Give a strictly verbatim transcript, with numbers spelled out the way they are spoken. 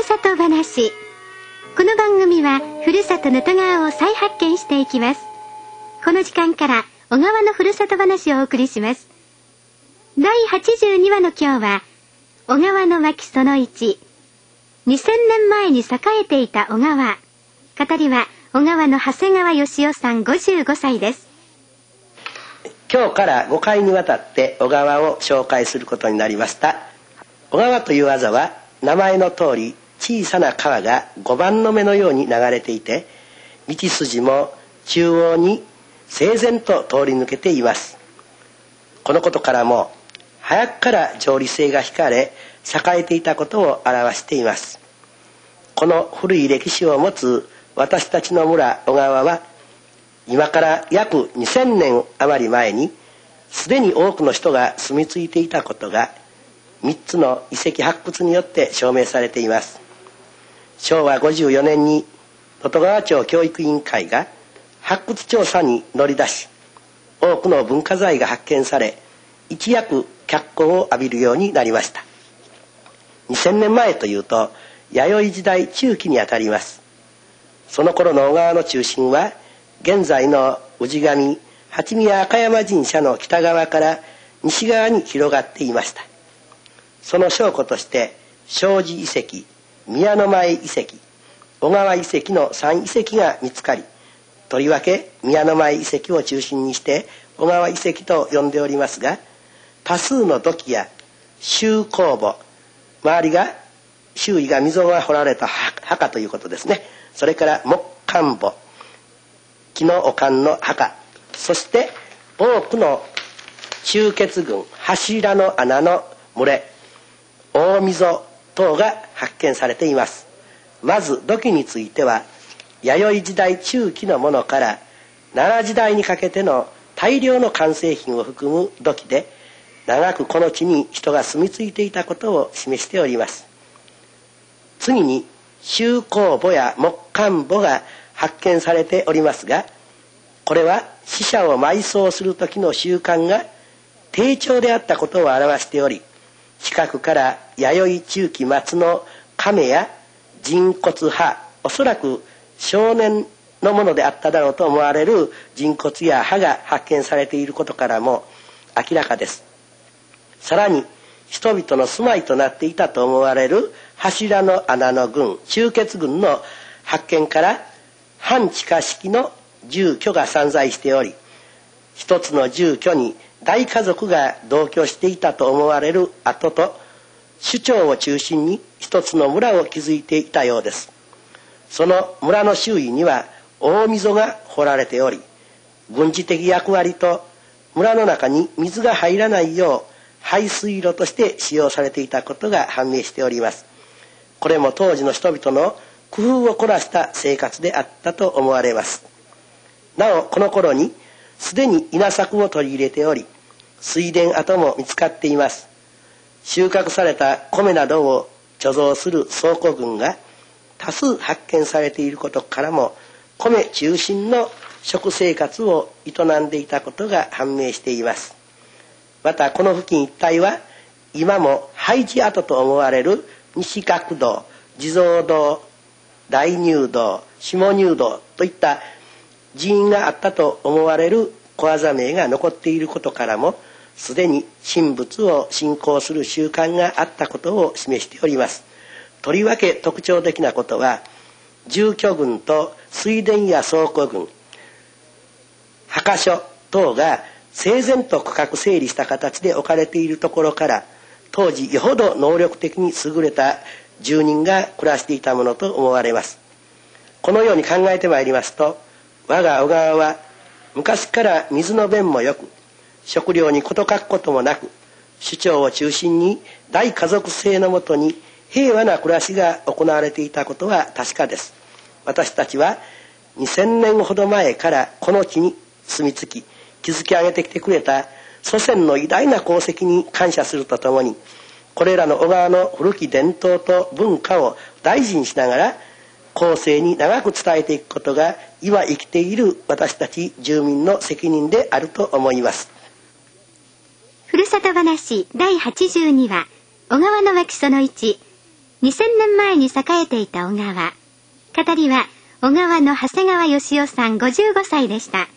さと話。この番組はふるさと能登川を再発見していきます。この時間から小川のふるさと話をお送りします。だいはちじゅうにわの今日は小川の脇そのいち、にせんねんまえに栄えていた小川。語りは小川の長谷川義雄さんごじゅうごさいです。 今日からごかいにわたって小川を紹介することになりました。小川という技は名前の通り小さな川がごばんの目のように流れていて、道筋も中央に整然と通り抜けています。このことからも早くから条理性が引かれ栄えていたことを表しています。この古い歴史を持つ私たちの村小川は、今から約にせんねん余り前にすでに多くの人が住み着いていたことがみっつの遺跡発掘によって証明されています。しょうわごじゅうよねんに能登川町教育委員会が発掘調査に乗り出し、多くの文化財が発見され、一躍脚光を浴びるようになりました。にせんねんまえというと弥生時代中期にあたります。その頃の小川の中心は現在の氏神八宮赤山神社の北側から西側に広がっていました。その証拠として庄司遺跡、宮の前遺跡、小川遺跡のさん遺跡が見つかり、とりわけ宮の前遺跡を中心にして小川遺跡と呼んでおりますが、多数の土器や周口墓、周りが周囲が溝が掘られた墓ということですね。それから木棺墓、木のお棺の墓、そして多くの中穴群、柱の穴の群れ、大溝等が発見されています。まず土器については弥生時代中期のものから奈良時代にかけての大量の完成品を含む土器で、長くこの地に人が住み着いていたことを示しております。次に周口墓や木棺墓が発見されておりますが、これは死者を埋葬する時の習慣が低調であったことを表しており、近くから弥生中期末の亀や人骨歯、おそらく少年のものであっただろうと思われる人骨や歯が発見されていることからも明らかです。さらに人々の住まいとなっていたと思われる柱の穴の群、中穴群の発見から半地下式の住居が散在しており、一つの住居に大家族が同居していたと思われる跡と、首長を中心に一つの村を築いていたようです。その村の周囲には大溝が掘られており、軍事的役割と村の中に水が入らないよう排水路として使用されていたことが判明しております。これも当時の人々の工夫を凝らした生活であったと思われます。なおこの頃にすでに稲作を取り入れており、水田跡も見つかっています。収穫された米などを貯蔵する倉庫群が多数発見されていることからも、米中心の食生活を営んでいたことが判明しています。またこの付近一帯は今も廃寺跡と思われる西角堂、地蔵堂、大入堂、下入堂といった寺院があったと思われる小技名が残っていることからも、すでに神仏を信仰する習慣があったことを示しております。とりわけ特徴的なことは、住居群と水田や倉庫群、墓所等が整然と区画整理した形で置かれているところから、当時よほど能力的に優れた住人が暮らしていたものと思われます。このように考えてまいりますと、我が小川は昔から水の便もよく、食料に事欠くこともなく、首長を中心に大家族制のもとに平和な暮らしが行われていたことは確かです。私たちはにせんねんほど前からこの地に住み着き、築き上げてきてくれた祖先の偉大な功績に感謝するとともに、これらの小川の古き伝統と文化を大事にしながら後世に長く伝えていくことが今生きている私たち住民の責任であると思います。 ふるさと話だいはちじゅうにわ、小川の脇そのいち、 にせんねんまえに栄えていた小川。語りは小川の長谷川義雄さんごじゅうごさいでした。